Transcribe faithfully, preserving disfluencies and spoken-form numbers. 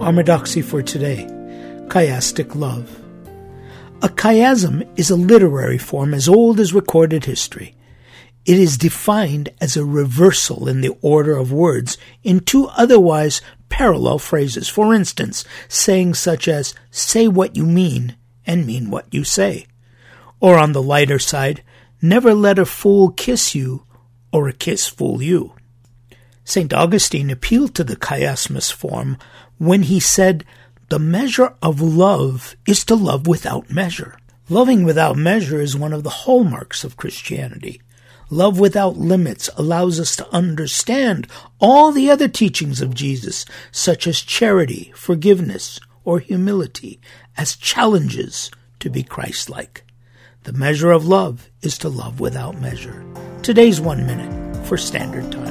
Armadoxy for today, chiastic love. A chiasm is a literary form as old as recorded history. It is defined as a reversal in the order of words in two otherwise parallel phrases. For instance, sayings such as, say what you mean and mean what you say. Or on the lighter side, never let a fool kiss you or a kiss fool you. Saint Augustine appealed to the chiasmus form when he said, the measure of love is to love without measure. Loving without measure is one of the hallmarks of Christianity. Love without limits allows us to understand all the other teachings of Jesus, such as charity, forgiveness, or humility, as challenges to be Christ-like. The measure of love is to love without measure. Today's One Minute for Standard Time.